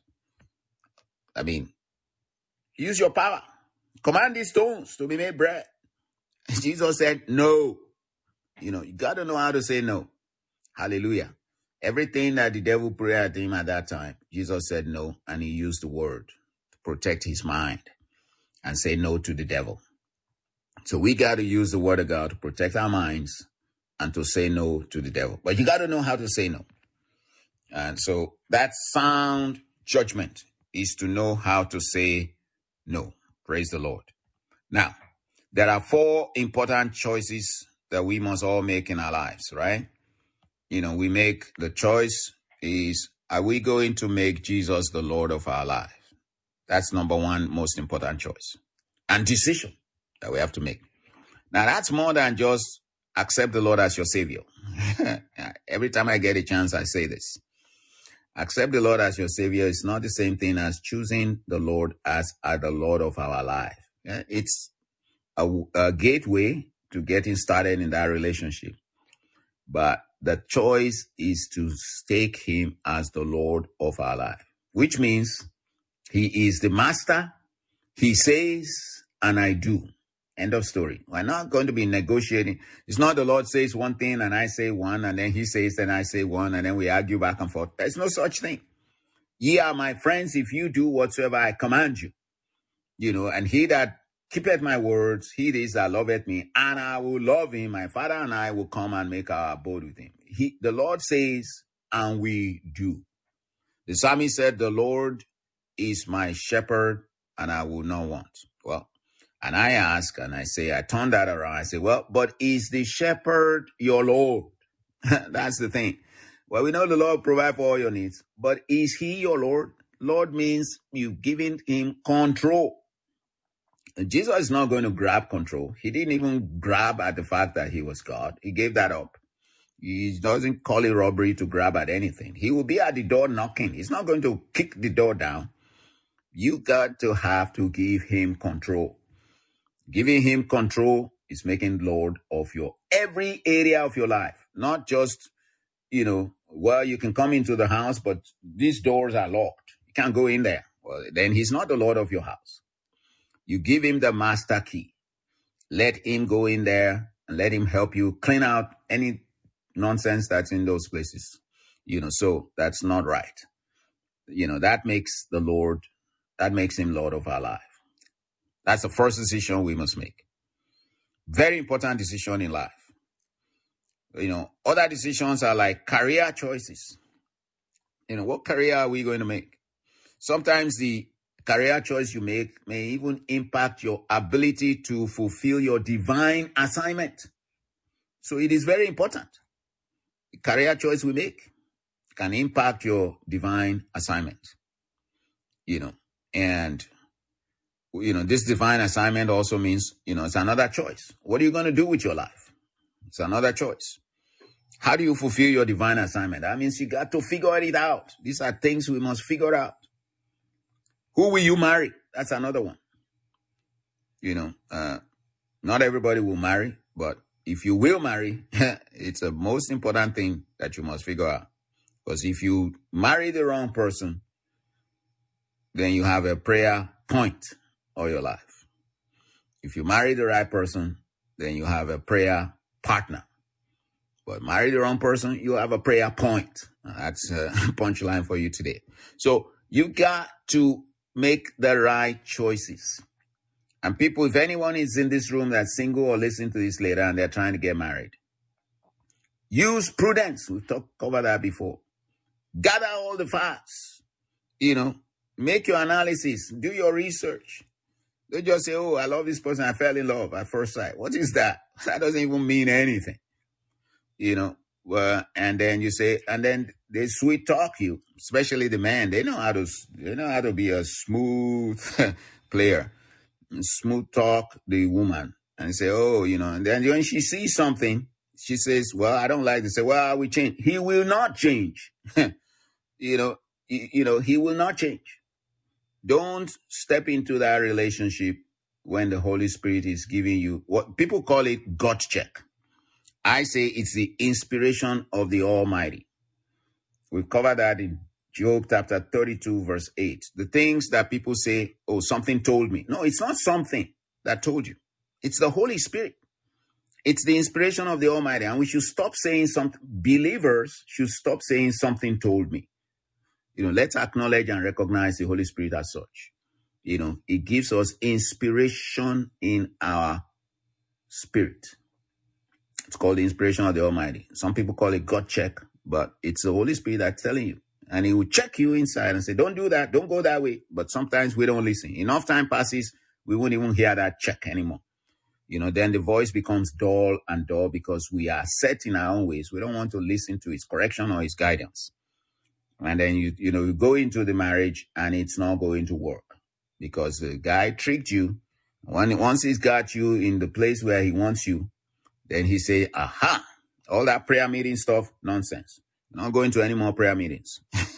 I mean, use your power. Command these stones to be made bread. Jesus said, no. You know, you got to know how to say no. Hallelujah. Everything that the devil prayed at him at that time, Jesus said no. And he used the word to protect his mind and say no to the devil. So we got to use the word of God to protect our minds and to say no to the devil. But you got to know how to say no. And so that sound judgment is to know how to say no. Praise the Lord. Now, there are four important choices that we must all make in our lives, right? You know, we make the choice is, are we going to make Jesus the Lord of our life? That's number one most important choice and decision that we have to make. Now, that's more than just accept the Lord as your Savior. Every time I get a chance, I say this. Accept the Lord as your Savior is not the same thing as choosing the Lord as, as the Lord of our life. It's a, a gateway to getting started in that relationship. But the choice is to take him as the Lord of our life, which means he is the master. He says, and I do. End of story. We're not going to be negotiating. It's not the Lord says one thing and I say one, and then he says, and I say one, and then we argue back and forth. There's no such thing. Ye are my friends if you do whatsoever I command you. You know, and he that keepeth my words, he it is that loveth me, and I will love him. My Father and I will come and make our abode with him. He, the Lord says, and we do. The psalmist said, the Lord is my shepherd, and I will not want. Well, and I ask, and I say, I turn that around. I say, well, but is the shepherd your Lord? That's the thing. Well, we know the Lord provide for all your needs, but is he your Lord? Lord means you've given him control. Jesus is not going to grab control. He didn't even grab at the fact that he was God. He gave that up. He doesn't call it robbery to grab at anything. He will be at the door knocking. He's not going to kick the door down. You got to have to give him control. Giving him control is making Lord of your every area of your life. Not just, you know, well, you can come into the house, but these doors are locked. You can't go in there. Well, then he's not the Lord of your house. You give him the master key. Let him go in there and let him help you clean out any nonsense that's in those places. You know, so that's not right. You know, that makes the Lord, that makes him Lord of our life. That's the first decision we must make. Very important decision in life. You know, other decisions are like career choices. You know, what career are we going to make? Sometimes the career choice you make may even impact your ability to fulfill your divine assignment. So it is very important. The career choice we make can impact your divine assignment. You know, and, you know, this divine assignment also means, you know, it's another choice. What are you going to do with your life? It's another choice. How do you fulfill your divine assignment? That means you got to figure it out. These are things we must figure out. Who will you marry? That's another one. You know, uh, not everybody will marry, but if you will marry, it's the most important thing that you must figure out. Because if you marry the wrong person, then you have a prayer point of your life. If you marry the right person, then you have a prayer partner. But marry the wrong person, you have a prayer point. That's a punchline for you today. So you got to make the right choices. And people, if anyone is in this room that's single or listening to this later and they're trying to get married, use prudence. We've talked about that before. Gather all the facts. You know, make your analysis. Do your research. Don't just say, oh, I love this person. I fell in love at first sight. What is that? That doesn't even mean anything. You know, well, and then you say, and then they sweet talk you, especially the man. They know how to, they know how to be a smooth player, smooth talk the woman, and say, oh, you know, and then when she sees something, she says, well, I don't like this. Say, well, I will change. He will not change. you know, you, you know, he will not change. Don't step into that relationship when the Holy Spirit is giving you what people call it gut check. I say it's the inspiration of the Almighty. We've covered that in Job chapter thirty-two, verse eight. The things that people say, oh, something told me. No, it's not something that told you. It's the Holy Spirit. It's the inspiration of the Almighty. And we should stop saying something. Believers should stop saying something told me. You know, let's acknowledge and recognize the Holy Spirit as such. You know, it gives us inspiration in our spirit. It's called the inspiration of the Almighty. Some people call it gut check, but it's the Holy Spirit that's telling you. And he will check you inside and say, don't do that, don't go that way. But sometimes we don't listen. Enough time passes, we won't even hear that check anymore. You know, then the voice becomes dull and dull because we are set in our own ways. We don't want to listen to his correction or his guidance. And then, you you know, you go into the marriage and it's not going to work because the guy tricked you. When, once he's got you in the place where he wants you, then he say, aha, all that prayer meeting stuff, nonsense. You're not going to any more prayer meetings.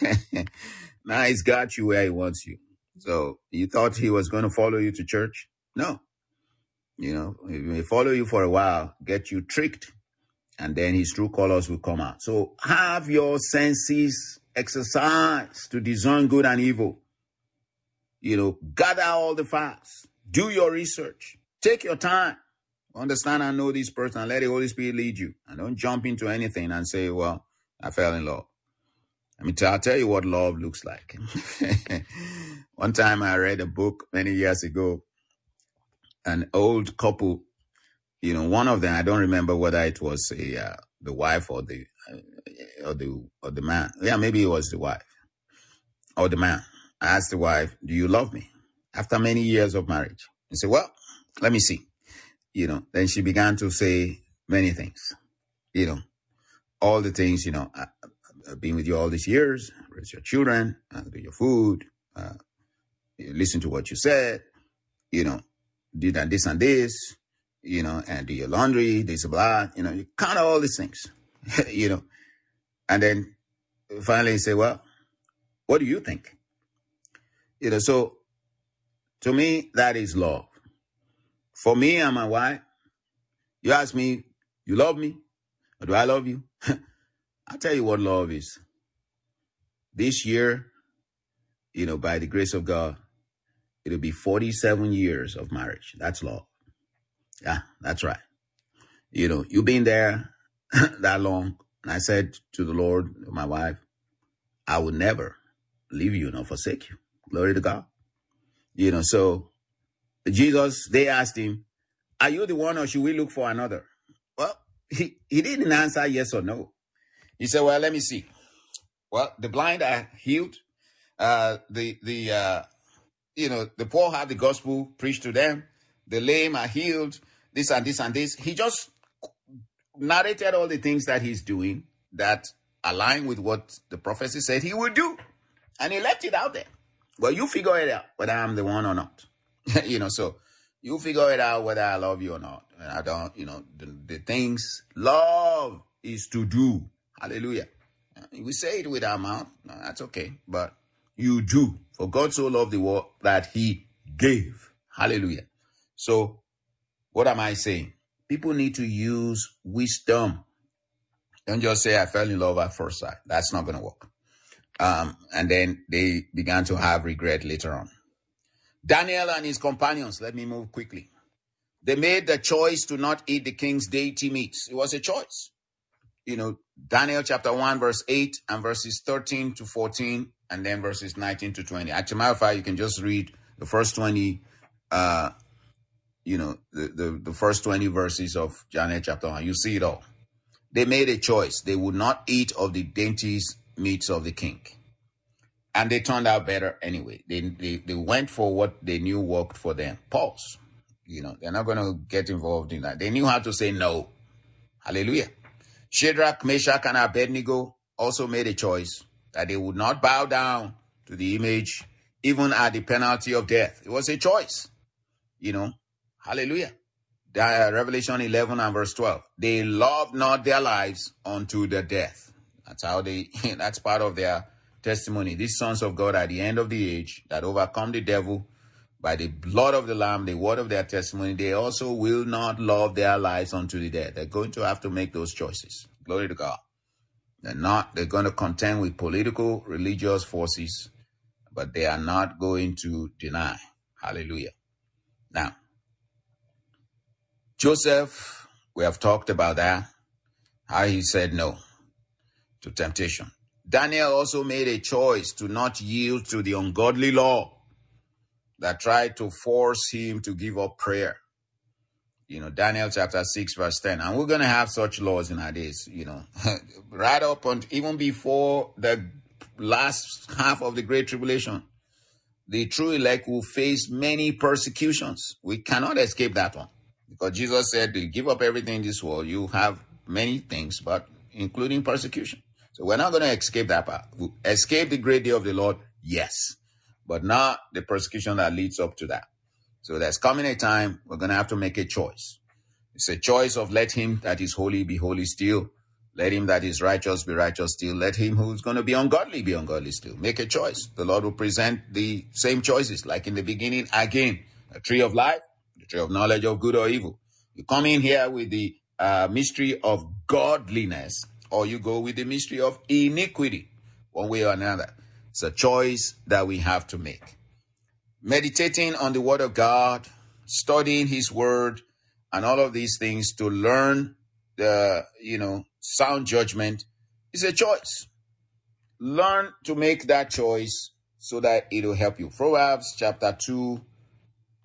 Now he's got you where he wants you. So you thought he was going to follow you to church? No. You know, he may follow you for a while, get you tricked, and then his true colors will come out. So have your senses exercised to discern good and evil. You know, gather all the facts. Do your research. Take your time. Understand and know this person and let the Holy Spirit lead you. And don't jump into anything and say, well, I fell in love. I mean, I'll tell you what love looks like. One time I read a book many years ago, an old couple, you know, one of them, I don't remember whether it was a, uh, the wife or the, uh, or the, or the man. Yeah, maybe it was the wife or the man. I asked the wife, do you love me? After many years of marriage. He said, well, let me see. You know, then she began to say many things, you know, all the things, you know, I, I've been with you all these years, raise your children, uh, do your food, uh, listen to what you said, you know, did and this and this, you know, and do your laundry, this, blah, you know, you count all these things, you know, and then finally you say, well, what do you think? You know, so to me, that is love. For me and my wife, you ask me, you love me? Or do I love you? I'll tell you what love is. This year, you know, by the grace of God, it'll be forty-seven years of marriage. That's love. Yeah, that's right. You know, you've been there that long. And I said to the Lord, my wife, I will never leave you nor forsake you. Glory to God. You know, so Jesus, they asked him, are you the one or should we look for another? Well, he, he didn't answer yes or no. He said, well, let me see. Well, the blind are healed. Uh, the, the, uh, you know, the poor have the gospel preached to them. The lame are healed. This and this and this. He just narrated all the things that he's doing that align with what the prophecy said he would do. And he left it out there. Well, you figure it out whether I'm the one or not. You know, so you figure it out whether I love you or not. And I don't, you know, the, the things love is to do. Hallelujah. We say it with our mouth. No, that's okay. But you do. For God so loved the world that he gave. Hallelujah. So what am I saying? People need to use wisdom. Don't just say, I fell in love at first sight. That's not going to work. Um, and then they began to have regret later on. Daniel and his companions, let me move quickly. They made the choice to not eat the king's deity meats. It was a choice. You know, Daniel chapter one, verse eight and verses thirteen to fourteen, and then verses nineteen to twenty. Actually, matter of fact, you can just read the first twenty, uh, you know, the, the, the first twenty verses of Daniel chapter one. You see it all. They made a choice. They would not eat of the dainties meats of the king. And they turned out better anyway. They, they, they went for what they knew worked for them. Pause. You know, they're not going to get involved in that. They knew how to say no. Hallelujah. Shadrach, Meshach, and Abednego also made a choice that they would not bow down to the image, even at the penalty of death. It was a choice, you know. Hallelujah. Uh, Revelation eleven and verse twelve. They loved not their lives unto the death. That's how they, that's part of their testimony. These sons of God at the end of the age that overcome the devil by the blood of the Lamb, the word of their testimony, they also will not love their lives unto the death. They're going to have to make those choices. Glory to God. They're not, they're going to contend with political, religious forces, but they are not going to deny. Hallelujah. Now, Joseph, we have talked about that, how he said no to temptation. Daniel also made a choice to not yield to the ungodly law that tried to force him to give up prayer. You know, Daniel chapter six, verse ten. And we're going to have such laws in our days, you know, right up and even before the last half of the Great Tribulation. The true elect will face many persecutions. We cannot escape that one. Because Jesus said, to give up everything in this world, you have many things, but including persecution. So we're not going to escape that part. We'll escape the great day of the Lord, yes, but not the persecution that leads up to that. So there's coming a time we're going to have to make a choice. It's a choice of let him that is holy be holy still. Let him that is righteous be righteous still. Let him who's going to be ungodly be ungodly still. Make a choice. The Lord will present the same choices like in the beginning again. A tree of life, the tree of knowledge of good or evil. You come in here with the uh, mystery of godliness, or you go with the mystery of iniquity, one way or another. It's a choice that we have to make. Meditating on the word of God, studying his word, and all of these things to learn the, you know, sound judgment is a choice. Learn to make that choice so that it will help you. Proverbs chapter two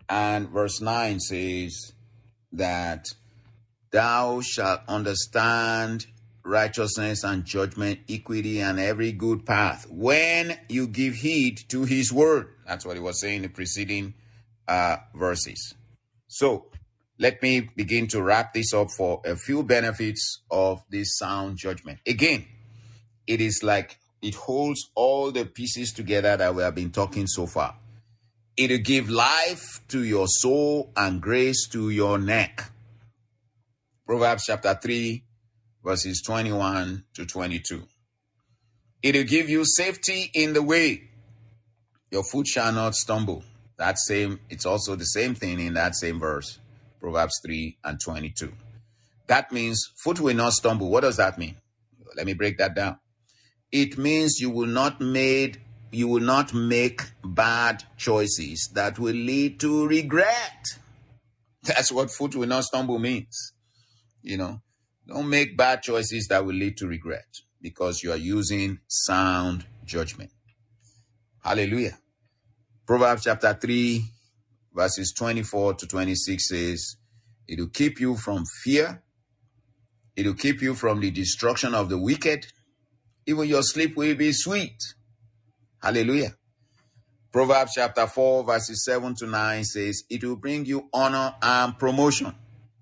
And verse nine says that thou shalt understand righteousness and judgment, equity, and every good path when you give heed to his word. That's what he was saying in the preceding uh, verses. So let me begin to wrap this up for a few benefits of this sound judgment. Again, it is like it holds all the pieces together that we have been talking so far. It will give life to your soul and grace to your neck. Proverbs chapter three, verses twenty-one to twenty-two. It will give you safety in the way. Your foot shall not stumble. That same, it's also the same thing in that same verse, Proverbs three and twenty-two. That means foot will not stumble. What does that mean? Let me break that down. It means you will not made you will not make bad choices that will lead to regret. That's what foot will not stumble means. You know, don't make bad choices that will lead to regret because you are using sound judgment. Hallelujah. Proverbs chapter three, verses twenty-four to twenty-six says, it will keep you from fear. It will keep you from the destruction of the wicked. Even your sleep will be sweet. Hallelujah. Proverbs chapter four, verses seven to nine says, it will bring you honor and promotion.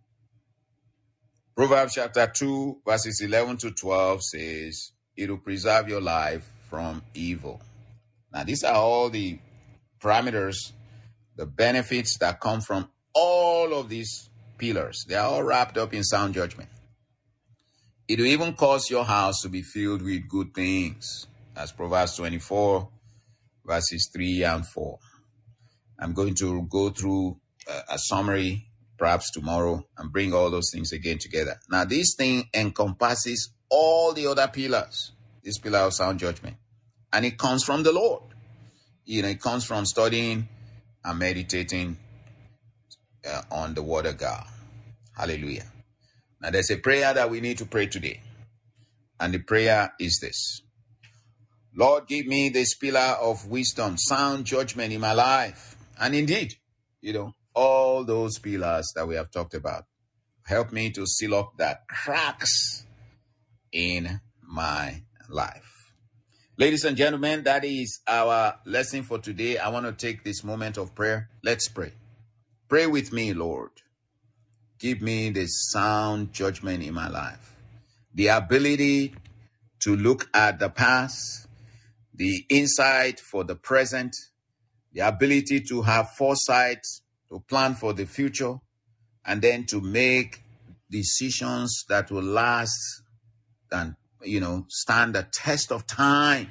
Proverbs chapter two, verses eleven to twelve says, it will preserve your life from evil. Now, these are all the parameters, the benefits that come from all of these pillars. They are all wrapped up in sound judgment. It will even cause your house to be filled with good things. That's Proverbs twenty-four, verses three and four. I'm going to go through a, a summary perhaps tomorrow and bring all those things again together. Now, this thing encompasses all the other pillars, this pillar of sound judgment. And it comes from the Lord. You know, it comes from studying and meditating uh, on the word of God. Hallelujah. Now, there's a prayer that we need to pray today. And the prayer is this. Lord, give me this pillar of wisdom, sound judgment in my life. And indeed, you know, all those pillars that we have talked about. Help me to seal up the cracks in my life. Ladies and gentlemen, that is our lesson for today. I want to take this moment of prayer. Let's pray. Pray with me, Lord. Give me the sound judgment in my life. The ability to look at the past, the insight for the present, the ability to have foresight, to plan for the future, and then to make decisions that will last and, you know, stand the test of time.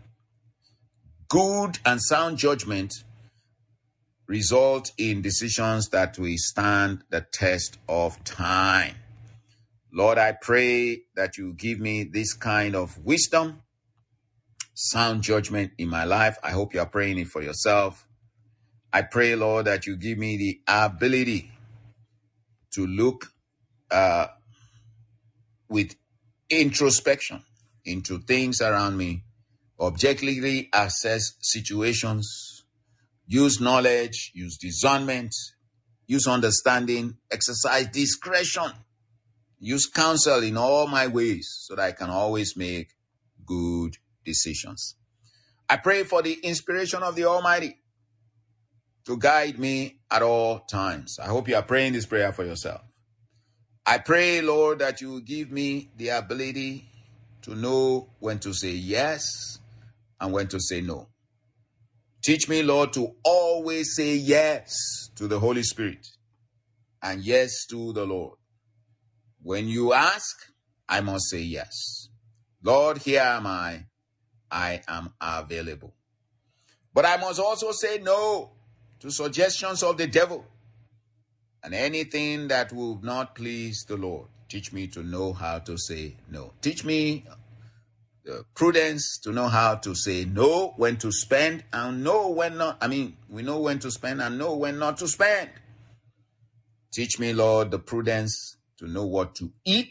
Good and sound judgment result in decisions that will stand the test of time. Lord, I pray that you give me this kind of wisdom, sound judgment in my life. I hope you are praying it for yourself. I pray, Lord, that you give me the ability to look uh, with introspection into things around me, objectively assess situations, use knowledge, use discernment, use understanding, exercise discretion, use counsel in all my ways so that I can always make good decisions. I pray for the inspiration of the Almighty to guide me at all times. I hope you are praying this prayer for yourself. I pray, Lord, that you will give me the ability to know when to say yes and when to say no. Teach me, Lord, to always say yes to the Holy Spirit and yes to the Lord. When you ask, I must say yes. Lord, here am I. I am available. But I must also say no to suggestions of the devil and anything that will not please the Lord. Teach me to know how to say no. Teach me the prudence to know how to say no, when to spend and know when not. I mean, we know when to spend and know when not to spend. Teach me, Lord, the prudence to know what to eat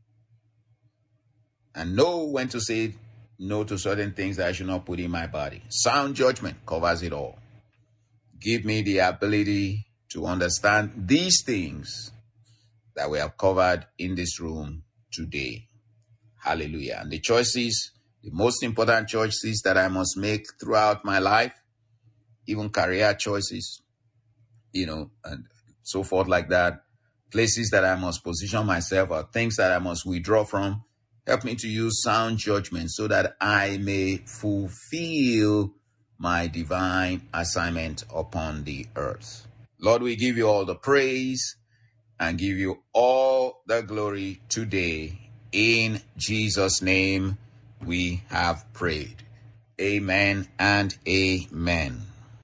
and know when to say no to certain things that I should not put in my body. Sound judgment covers it all. Give me the ability to understand these things that we have covered in this room today. Hallelujah. And the choices, the most important choices that I must make throughout my life, even career choices, you know, and so forth like that, places that I must position myself or things that I must withdraw from, help me to use sound judgment so that I may fulfill my divine assignment upon the earth. Lord, we give you all the praise and give you all the glory today. In Jesus' name we have prayed. Amen and amen.